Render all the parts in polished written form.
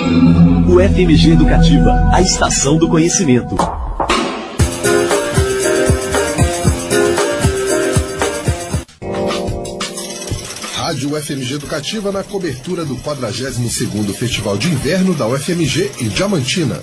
O FMG Educativa, a estação do conhecimento. Rádio UFMG Educativa na cobertura do 42º Festival de Inverno da UFMG em Diamantina.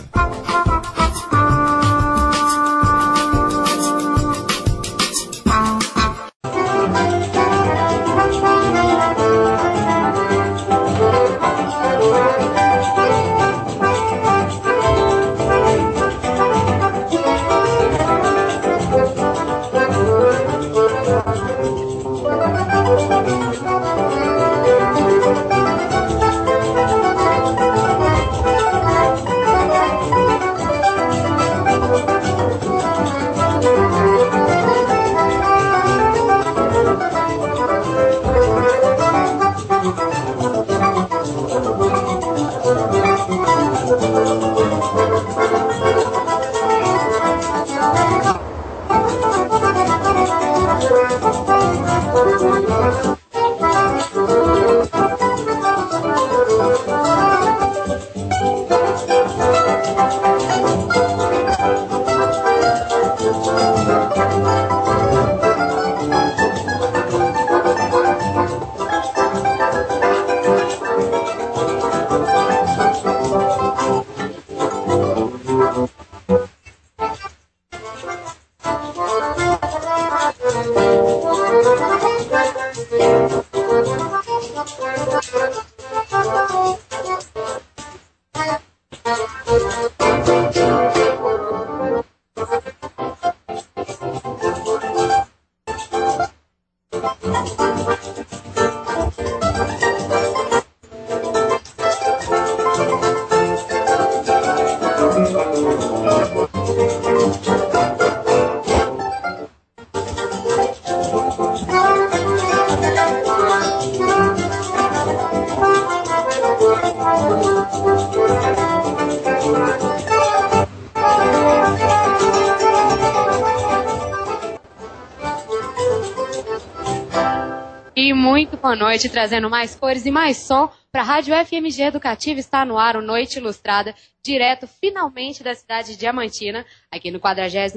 Muito boa noite, trazendo mais cores e mais som para a Rádio FMG Educativa. Está no ar o Noite Ilustrada, direto finalmente da cidade de Diamantina, aqui no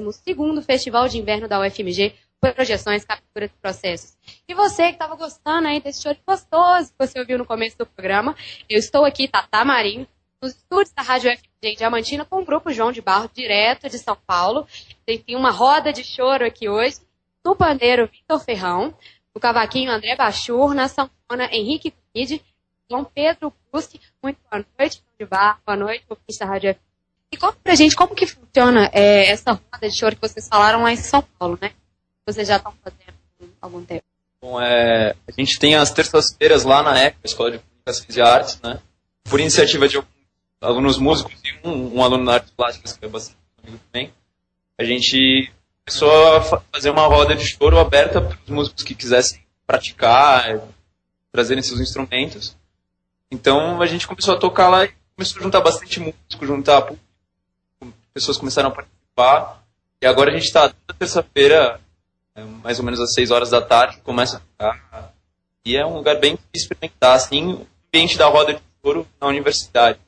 42º Festival de Inverno da UFMG, projeções, captura de processos. E você que estava gostando aí desse show gostoso que você ouviu no começo do programa, eu estou aqui, Tatá Marinho, nos estúdios da Rádio FMG em Diamantina, com o grupo João de Barro, direto de São Paulo. Tem uma roda de choro aqui hoje, no pandeiro Vitor Ferrão, no cavaquinho André Bachur, na sanfona Henrique Cunide, João Pedro Bruschi. Muito boa noite, João de Barro, boa noite, ouvinte da Rádio FMG. E conta pra gente como que funciona essa roda de choro que vocês falaram lá em São Paulo, né? Vocês já estão fazendo há algum tempo. Bom, a gente tem as terças-feiras lá na ECA, Escola de Comunicações e Artes, né? Por iniciativa de alunos músicos e um aluno da Artes Plásticas, que é bastante amigo também, a gente começou a fazer uma roda de choro aberta para os músicos que quisessem praticar, trazerem seus instrumentos. Então a gente começou a tocar lá e começou a juntar bastante músico, juntar público, pessoas começaram a participar. E agora a gente está toda terça-feira, mais ou menos às 6 horas da tarde, começa a tocar. E é um lugar bem de experimentar, assim, o ambiente da roda de choro na universidade.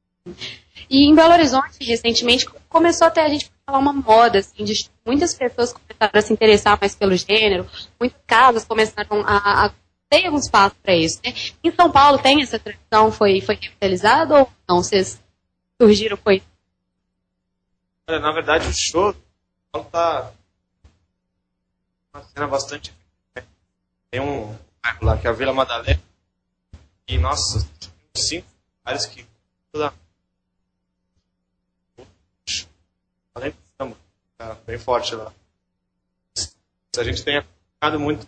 E em Belo Horizonte, recentemente, começou até a gente falar uma moda, assim, de muitas pessoas começaram a se interessar mais pelo gênero, muitas casas começaram a ter algum espaço para isso, né? Em São Paulo tem essa tradição, foi revitalizada ou não? Vocês surgiram com isso? Olha, na verdade, o show está uma cena bastante... Tem um bairro lá, que é a Vila Madalena, e, nossa, tem 5 lugares que... Além do samba, tá bem forte lá. A gente tem acompanhado muito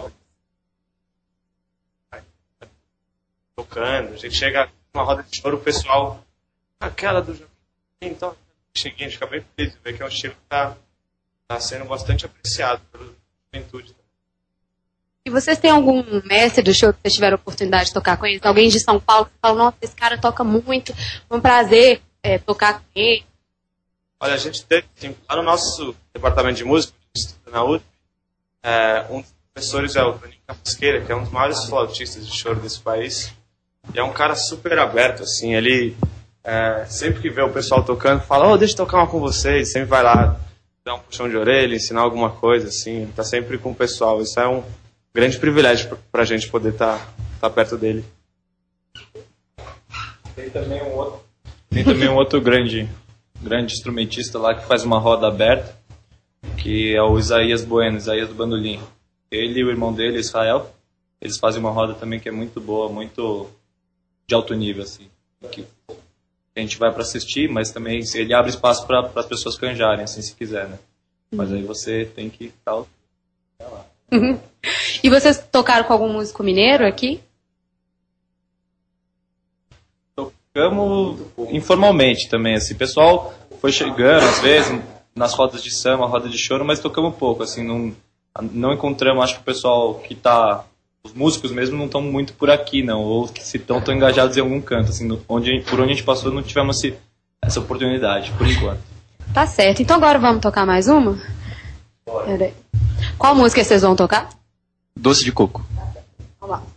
tocando, a gente chega numa roda de choro, o pessoal, aquela do Joaquim, então, cheguei, a gente fica bem feliz de ver que é um estilo que está sendo bastante apreciado pela juventude. E vocês têm algum mestre do show que vocês tiveram a oportunidade de tocar com eles? Alguém de São Paulo que fala, nossa, esse cara toca muito, é um prazer tocar com ele? Olha, a gente teve, assim, lá no nosso departamento de música, na USP, um dos professores é o Toninho Capusqueira, que é um dos maiores flautistas de choro desse país. E é um cara super aberto, assim, ele sempre que vê o pessoal tocando, fala, deixa eu tocar uma com vocês, sempre vai lá dar um puxão de orelha, ensinar alguma coisa, assim, tá sempre com o pessoal. Isso é um grande privilégio pra gente poder estar perto dele. Tem também um outro grande instrumentista lá que faz uma roda aberta, que é o Isaías Bueno, Isaías do Bandolim. Ele e o irmão dele, Israel, eles fazem uma roda também que é muito boa, muito de alto nível, assim, que a gente vai para assistir, mas também ele abre espaço para as pessoas canjarem, assim, se quiser, né? Mas aí você tem que ficar lá. E vocês tocaram com algum músico mineiro aqui? Tocamos informalmente também, assim, o pessoal foi chegando, às vezes, nas rodas de samba, roda de choro, mas tocamos pouco, assim, não encontramos, acho que o pessoal que tá, os músicos mesmo não estão muito por aqui, não, ou que se estão engajados em algum canto, assim, por onde a gente passou não tivemos essa oportunidade, por enquanto. Tá certo, então agora vamos tocar mais uma? Peraí. Qual música vocês vão tocar? Doce de coco. Vamos lá.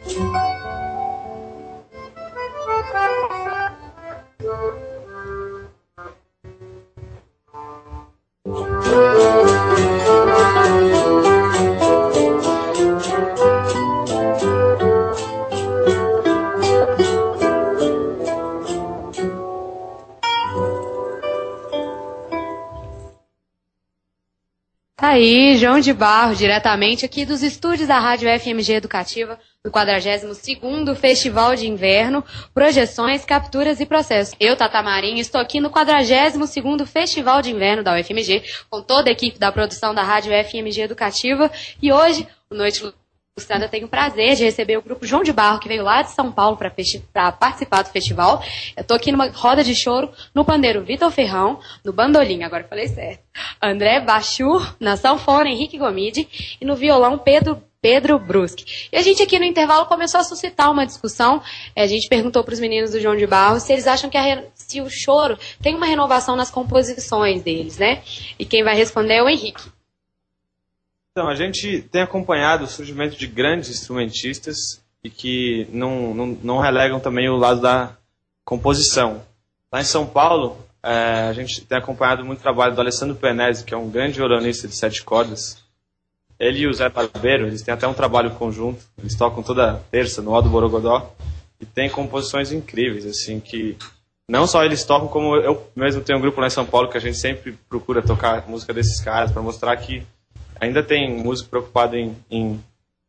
Tá aí, João de Barro, diretamente aqui dos estúdios da Rádio FMG Educativa, do 42º Festival de Inverno, Projeções, Capturas e Processos. Eu, Tata Marinho, estou aqui no 42º Festival de Inverno da UFMG, com toda a equipe da produção da Rádio FMG Educativa, e hoje, o Noite Lustrada, tenho o prazer de receber o grupo João de Barro, que veio lá de São Paulo para participar do festival. Eu estou aqui numa roda de choro, no pandeiro Vitor Ferrão, no bandolim, agora eu falei certo, André Bachur, na sanfona Henrique Gomide e no violão Pedro Bruschi. E a gente aqui no intervalo começou a suscitar uma discussão. A gente perguntou para os meninos do João de Barro se eles acham que se o choro tem uma renovação nas composições deles, né? E quem vai responder é o Henrique. Então, a gente tem acompanhado o surgimento de grandes instrumentistas e que não relegam também o lado da composição. Lá em São Paulo, a gente tem acompanhado muito o trabalho do Alessandro Penese, que é um grande violonista de 7 cordas. Ele e o Zé Barbeiro, eles têm até um trabalho conjunto, eles tocam toda terça no Ó do Borogodó, e tem composições incríveis, assim, que não só eles tocam, como eu mesmo tenho um grupo lá em São Paulo que a gente sempre procura tocar música desses caras, para mostrar que ainda tem músico preocupado em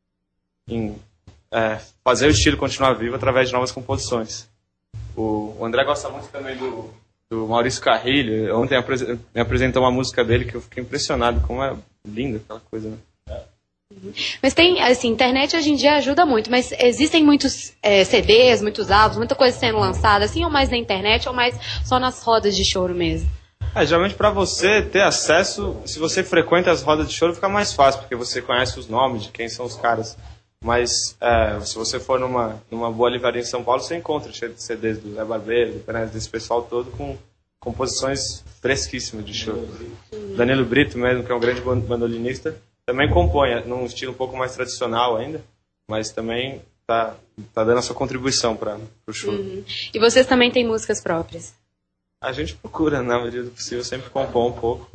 fazer o estilo continuar vivo através de novas composições. O André gosta muito também do Maurício Carrilho. Ontem me apresentou uma música dele que eu fiquei impressionado, como é linda aquela coisa, né? Mas tem, assim, internet hoje em dia ajuda muito, mas existem muitos CDs, muitos álbuns, muita coisa sendo lançada, assim, ou mais na internet, ou mais só nas rodas de choro mesmo? Geralmente para você ter acesso, se você frequenta as rodas de choro, fica mais fácil, porque você conhece os nomes de quem são os caras. Mas se você for numa boa livraria em São Paulo, você encontra cheio de CDs do Zé Barbeiro, desse pessoal todo, com composições fresquíssimas de choro. Danilo Brito mesmo, que é um grande bandolinista, também compõe, num estilo um pouco mais tradicional ainda, mas também tá dando a sua contribuição para o choro. Uhum. E vocês também têm músicas próprias? A gente procura, na medida do possível, sempre compor um pouco.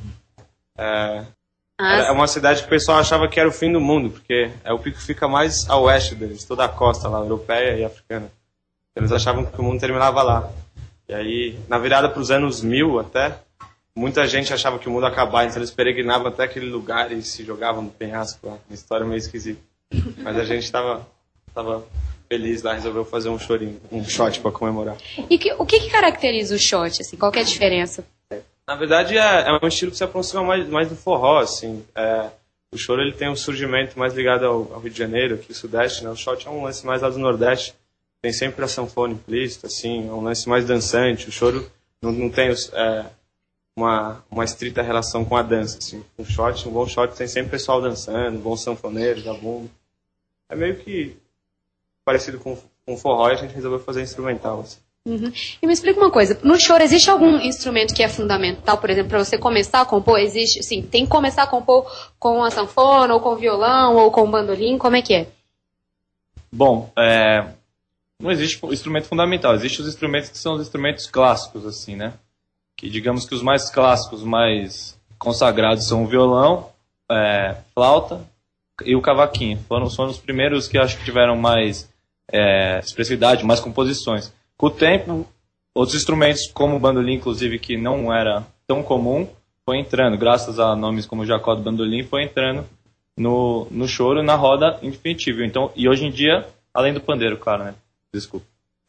É uma cidade que o pessoal achava que era o fim do mundo, porque o pico fica mais a oeste deles, toda a costa lá, europeia e africana. Eles achavam que o mundo terminava lá. E aí, na virada para os anos 1000 até, muita gente achava que o mundo ia acabar, então eles peregrinavam até aquele lugar e se jogavam no penhasco lá. Uma história meio esquisita. Mas a gente estava feliz lá, resolveu fazer um chorinho, um shot para comemorar. E o que caracteriza o shot, assim? Qual que é a diferença? Na verdade, é um estilo que se aproxima mais do forró, assim. O choro ele tem um surgimento mais ligado ao Rio de Janeiro, aqui no Sudeste, né? O shot é um lance mais lá do Nordeste. Tem sempre a sanfona implícita, assim, é um lance mais dançante. O choro não tem uma estrita relação com a dança, assim. Um bom shot tem sempre pessoal dançando, bons sanfoneiros, da bumba. É meio que parecido com forró e a gente resolveu fazer instrumental, assim. Uhum. E me explica uma coisa, no choro existe algum instrumento que é fundamental, por exemplo, para você começar a compor? Existe, sim, tem que começar a compor com a sanfona, ou com o violão, ou com o bandolim, como é que é? Bom, não existe instrumento fundamental, existem os instrumentos que são os instrumentos clássicos, assim, né? Que digamos que os mais clássicos, mais consagrados são o violão, flauta e o cavaquinho. Foram os primeiros que acho que tiveram mais expressividade, mais composições. Com o tempo, outros instrumentos, como o bandolim, inclusive, que não era tão comum, foi entrando, graças a nomes como Jacó do Bandolim, foi entrando no choro, na roda indefinitível. Então, e hoje em dia, além do pandeiro, claro, né? Desculpa.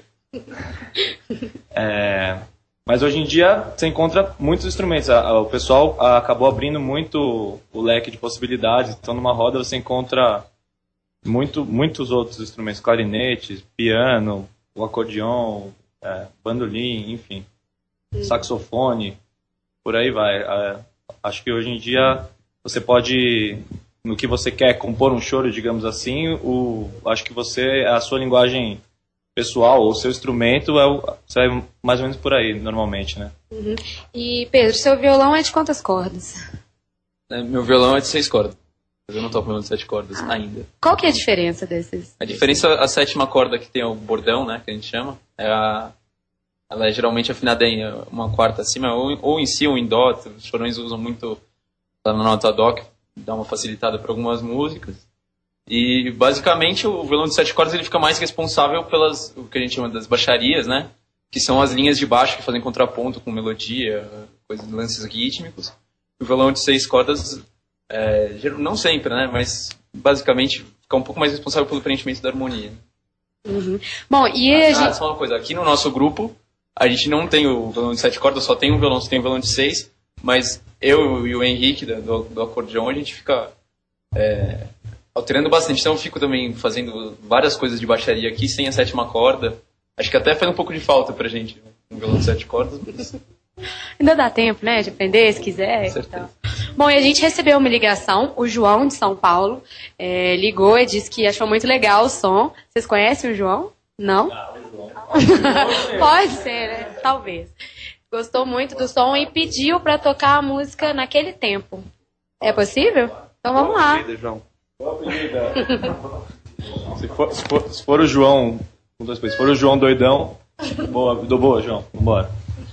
Mas hoje em dia, você encontra muitos instrumentos. O pessoal acabou abrindo muito o leque de possibilidades. Então, numa roda, você encontra muitos outros instrumentos, clarinetes, piano, o acordeon, bandolim, enfim, saxofone, por aí vai. Acho que hoje em dia você pode, no que você quer compor um choro, digamos assim, acho que a sua linguagem pessoal, ou o seu instrumento, você vai mais ou menos por aí, normalmente, né? Uhum. E, Pedro, seu violão é de quantas cordas? Meu violão é de 6 cordas. Eu não toco violão de 7 cordas ainda. Qual que é a diferença desses? A diferença, a 7ª corda que tem o bordão, né, que a gente chama, ela é geralmente afinada em uma quarta acima, ou em si ou em dó. Os chorões usam muito na nota dó, que dá uma facilitada para algumas músicas. E basicamente o violão de 7 cordas ele fica mais responsável pelas, o que a gente chama das baixarias, né, que são as linhas de baixo que fazem contraponto com melodia, coisas, lances rítmicos. O violão de 6 cordas, não sempre, né, mas basicamente fica um pouco mais responsável pelo preenchimento da harmonia. Uhum. Bom, e só uma coisa, aqui no nosso grupo a gente não tem o violão de 7 cordas, só tem um violão, tem o violão de 6, mas eu e o Henrique do acordeon, a gente fica alterando bastante. Então eu fico também fazendo várias coisas de baixaria aqui sem a 7ª corda. Acho que até faz um pouco de falta pra gente um violão de 7 cordas, mas... Ainda dá tempo, né, de aprender, se quiser. Então. Bom, e a gente recebeu uma ligação, o João, de São Paulo, ligou e disse que achou muito legal o som. Vocês conhecem o João? Não? Pode ser, né? Talvez. Gostou muito do som e pediu para tocar a música naquele tempo. É possível? Então vamos lá. Se for o João, se for o João doidão, boa, João, vambora.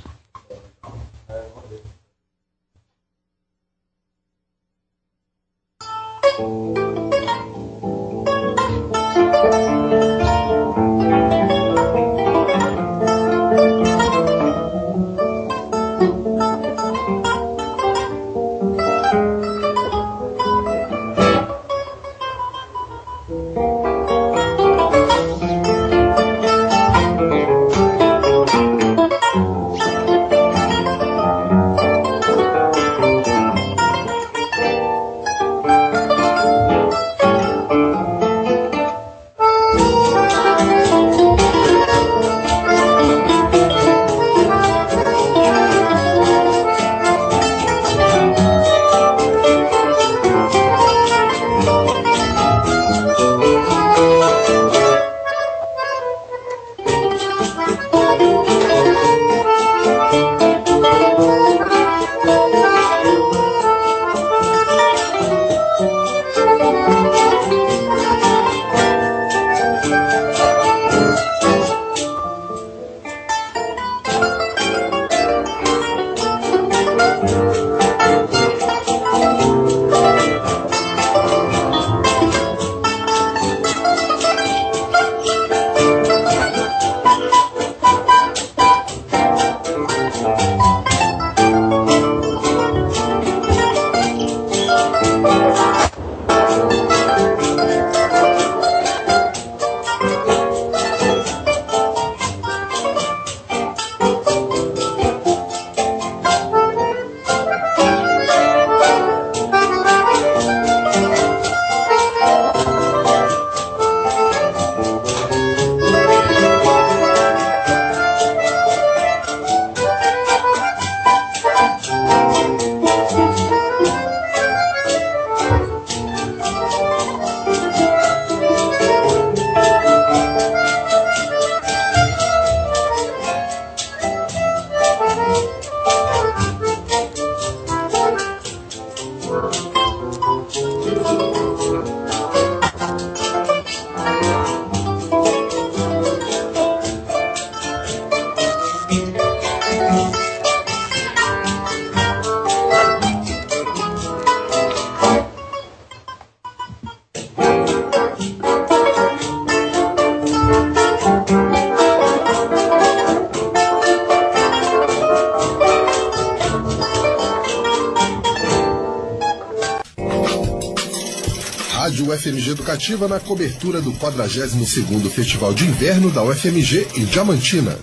Rádio UFMG Educativa na cobertura do 42º Festival de Inverno da UFMG em Diamantina.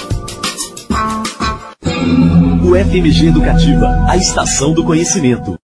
UFMG Educativa, a estação do conhecimento.